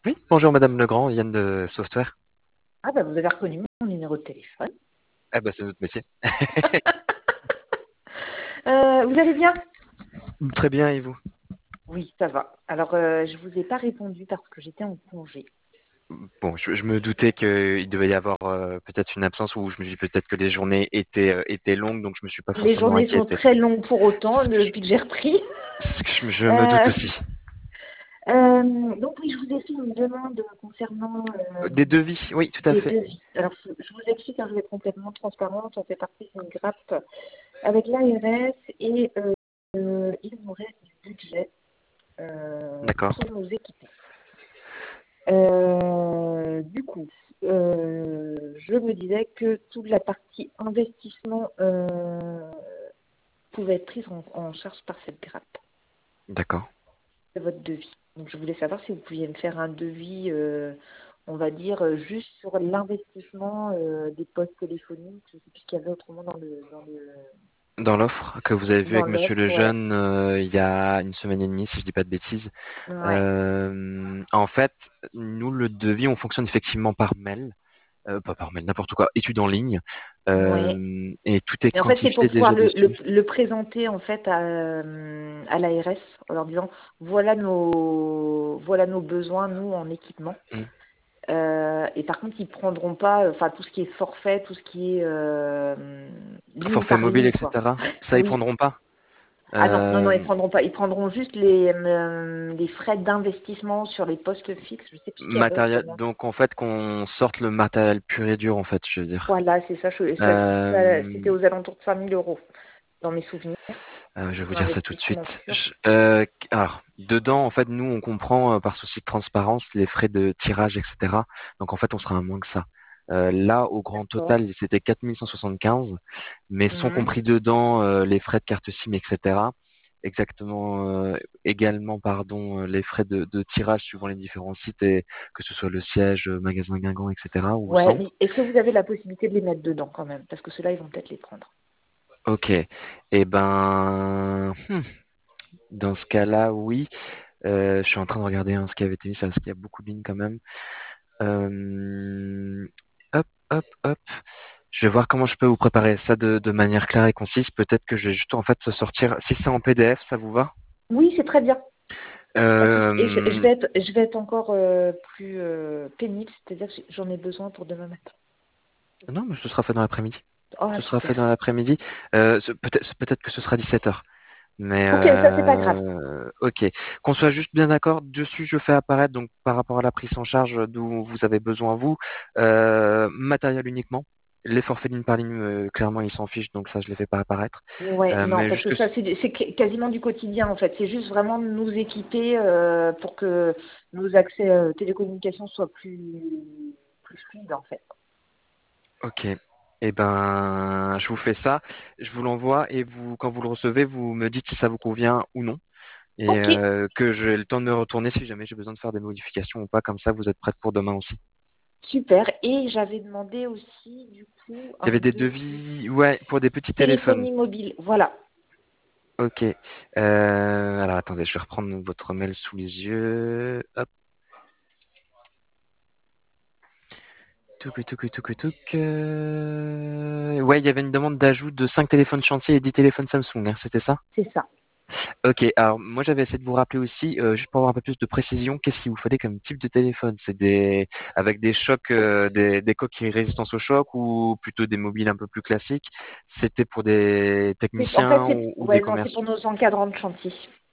Oui, bonjour Madame Legrand, Yann de Software. Ah bah vous avez reconnu mon numéro de téléphone. Eh ben, c'est notre métier. Vous allez bien? Très bien, et vous? Oui, ça va. Alors je vous ai pas répondu parce que j'étais en congé. Bon, je me doutais qu'il devait y avoir peut-être une absence ou je me dis peut-être que les journées étaient longues, donc je me suis pas Les forcément journées sont inquiété. très longues pour autant C'est ce que depuis que j'ai repris. je me doute Euh, aussi. donc oui, je vous ai fait une demande concernant Des devis, oui, tout à des fait. devis. Alors je vous explique, hein, je vais être complètement transparente. On fait partie d'une grappe avec l'ARS et il nous reste du budget D'accord, pour nous équiper. Du coup, je me disais que toute la partie investissement pouvait être prise en charge par cette grappe d'accord. de votre devis. Donc, je voulais savoir si vous pouviez me faire un devis, on va dire, juste sur l'investissement des postes téléphoniques. Je ne sais plus ce qu'il y avait autrement Dans l'offre que vous avez vue dans avec Monsieur l'offre, ouais. Lejeune il y a une semaine et demie, si je dis pas de bêtises. Ouais. En fait, nous, le devis, on fonctionne effectivement par mail. Pas par mail, n'importe quoi, études en ligne, Ouais. et tout est Et en fait, c'est pour quantifié pouvoir déjà dessus. le présenter en fait à l'ARS en leur disant voilà nos besoins nous en équipement. Mm. Et par contre, ils prendront pas, enfin tout ce qui est forfait, tout ce qui est ligne Forfait par mobile, ligne, quoi. etc. Ça, ils Oui. prendront pas. Ah non, non, non, ils Euh, prendront pas. Ils prendront juste les frais d'investissement sur les postes fixes. Je sais plus ce qu'il y avait matériel, autrement. donc en fait qu'on sorte le matériel pur et dur, en fait, je veux dire. Voilà, c'est ça. C'était Euh, aux alentours de 5 000 € dans mes souvenirs. je vais vous dire ça tout de L'investissement suite. pur. Alors, dedans, en fait, nous, on comprend par souci de transparence les frais de tirage, etc. Donc, en fait, on sera à moins que ça. Là, au grand D'accord. total, c'était 4175, mais sont Mhm. compris dedans les frais de carte SIM, etc. Exactement, également, pardon, les frais de tirage suivant les différents sites, et que ce soit le siège, magasin Guingamp, etc., ou le Ouais, mais centre. est-ce que vous avez la possibilité de les mettre dedans quand même? Parce que ceux-là, ils vont peut-être les prendre. Ok. Eh ben, dans ce cas-là, oui. Je suis en train de regarder ce qui avait été mis, parce qu'il y a beaucoup de lignes quand même. Euh, hop, hop, hop. Je vais voir comment je peux vous préparer ça de manière claire et concise. Peut-être que je vais juste en fait sortir. Si c'est en PDF, ça vous va? Oui, c'est très bien. Pas de souci. Et Euh, je vais être encore plus pénible, c'est-à-dire que j'en ai besoin pour demain matin. non, mais ce sera fait dans l'après-midi. Oh, Ce sera fait super. dans l'après-midi. Peut-être que ce sera 17h. Mais Ok, ça, c'est pas grave. ok. Qu'on soit juste bien d'accord, dessus je fais apparaître, donc par rapport à la prise en charge d'où vous avez besoin vous, matériel uniquement. Les forfaits ligne par ligne, clairement ils s'en fichent, donc ça je les fais pas apparaître. Ouais, non, Mais parce juste que que ça, c'est quasiment du quotidien, en fait. C'est juste vraiment de nous équiper pour que nos accès télécommunications soient plus fluides, en fait. ok. Eh ben, je vous fais ça, je vous l'envoie et vous, quand vous le recevez, vous me dites si ça vous convient ou non. Et Ok, que j'ai le temps de me retourner si jamais j'ai besoin de faire des modifications ou pas, comme ça vous êtes prête pour demain aussi. super. Et j'avais demandé aussi, du coup, Il y un avait des devis devis, ouais, pour des petits téléphones. téléphonie mobile. Voilà. Ok. Alors attendez, je vais reprendre votre mail sous les yeux. Hop. Touk. Ouais, il y avait une demande d'ajout de 5 téléphones chantier et 10 téléphones Samsung, hein, c'était ça? C'est ça. Ok, alors moi j'avais essayé de vous rappeler aussi, juste pour avoir un peu plus de précision, qu'est-ce qu'il vous fallait comme type de téléphone? C'est des avec des chocs, des coques résistance au choc ou plutôt des mobiles un peu plus classiques? C'était pour des En fait, techniciens ou des ouais, non, c'est pour commerciaux? nos encadrants de chantier.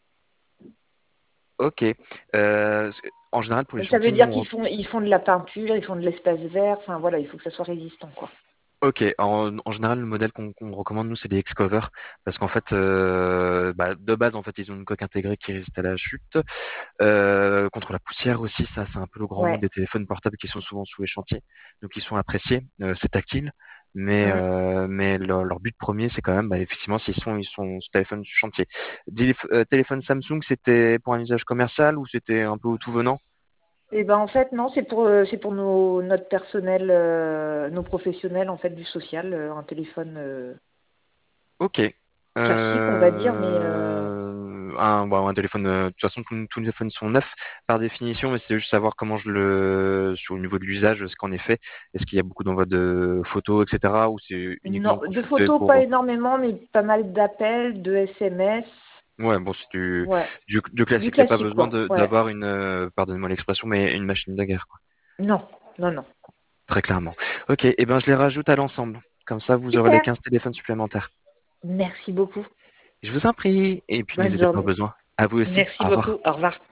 Ok. En général pour les Donc ça veut chantiers, dire nous. ils font de la peinture, ils font de l'espace vert, enfin voilà, il faut que ça soit résistant, quoi. Ok, en général, le modèle qu'on recommande, nous, c'est des X-Cover, parce qu'en fait, de base, en fait, ils ont une coque intégrée qui résiste à la chute, contre la poussière aussi, ça, c'est un peu le grand mot Ouais. des téléphones portables qui sont souvent sous les chantiers, donc ils sont appréciés, c'est tactile, Mm. mais leur but premier, c'est quand même, effectivement, ils sont sur téléphone chantier. Téléphone Samsung, c'était pour un usage commercial ou c'était un peu au tout venant? Et ben en fait non, c'est pour notre personnel, nos professionnels en fait du social, un téléphone Ok. classique on va dire, mais un téléphone. De toute façon, tous les téléphones sont neufs par définition, mais c'est juste savoir comment sur le niveau de l'usage, ce qu'en est fait. Est-ce qu'il y a beaucoup d'envoi de photos, etc., ou c'est uniquement Non, de consulté photos, pas pour. énormément, mais pas mal d'appels, de SMS. Ouais, bon, c'est du, Ouais, du du classique. Il n'y a pas classique, besoin quoi. Ouais. d'avoir pardonnez-moi l'expression, mais une machine de guerre, quoi. Non, non, non. Très clairement. Ok, et ben je les rajoute à l'ensemble. Comme ça, vous aurez les Super. 15 téléphones supplémentaires. Merci beaucoup. Je vous en prie. Et puis Bonne n'hésitez pas au journée. besoin. À vous aussi. Merci Au revoir. beaucoup. Au revoir.